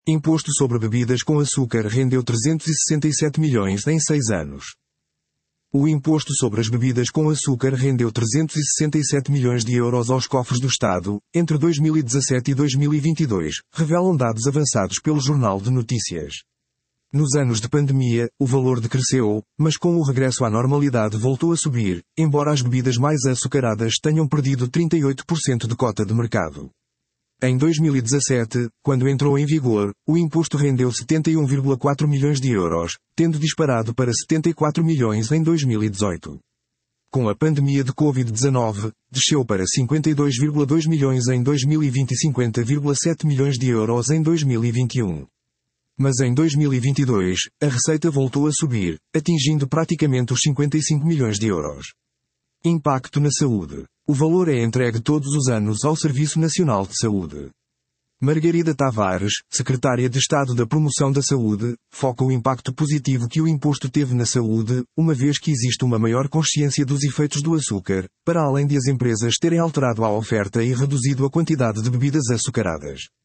Imposto sobre bebidas com açúcar rendeu 367 milhões em 6 anos. O imposto sobre as bebidas com açúcar rendeu 367 milhões de euros aos cofres do Estado, entre 2017 e 2022, revelam dados avançados pelo Jornal de Notícias. Nos anos de pandemia, o valor decresceu, mas com o regresso à normalidade voltou a subir, embora as bebidas mais açucaradas tenham perdido 38% de cota de mercado. Em 2017, quando entrou em vigor, o imposto rendeu 71,4 milhões de euros, tendo disparado para 74 milhões em 2018. Com a pandemia de Covid-19, desceu para 52,2 milhões em 2020 e 50,7 milhões de euros em 2021. Mas em 2022, a receita voltou a subir, atingindo praticamente os 55 milhões de euros. Impacto na saúde. O valor é entregue todos os anos ao Serviço Nacional de Saúde. Margarida Tavares, Secretária de Estado da Promoção da Saúde, foca o impacto positivo que o imposto teve na saúde, uma vez que existe uma maior consciência dos efeitos do açúcar, para além de as empresas terem alterado a oferta e reduzido a quantidade de bebidas açucaradas.